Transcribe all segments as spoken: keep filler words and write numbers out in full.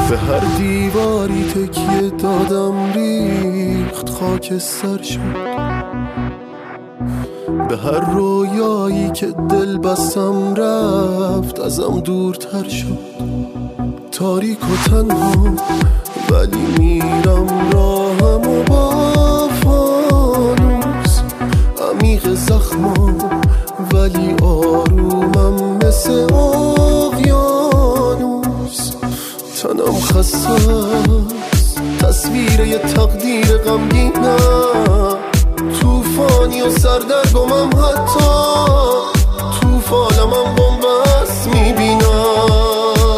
به هر دیواری تکیه دادم ریخت خاکستر شد، به هر رویایی که دل بستم رفت ازم دورتر شد. تاریک و تنها ولی میرم راهم و با فانوس، عمیق زخمم ولی آرومم مثل اقیانوس. تنم خسته است، تصویر یه تقدیر غمگینم، توفانی و سردرگمم، حتی توفانم بنبست میبینم.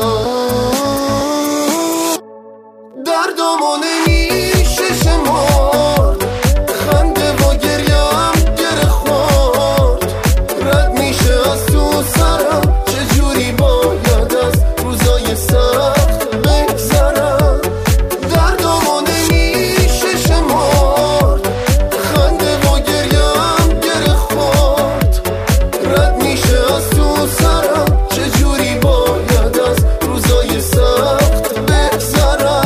دردامو نمیشه شمرد، خنده و گریم گره خورد، رد میشه از تو سرم، چجوری باید از روزای سخت بگذرم. دردامو نمیشه شمرد، خنده و گریم گره خورد، رد میشه از تو سرم، چجوری باید از روزای سخت بگذرم.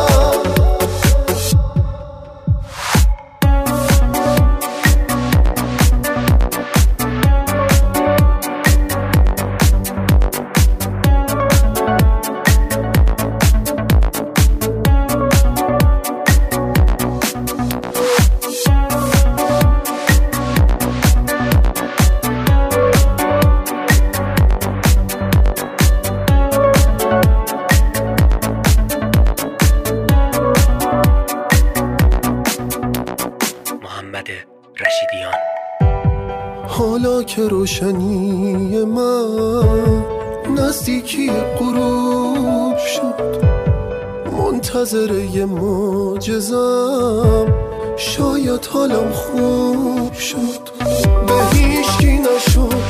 محمد رشیدیان. حالا که روشنی من نزدیکی غروب شد، منتظر یه معجزم، شاید حالم خوب شد. به هیچکی نشد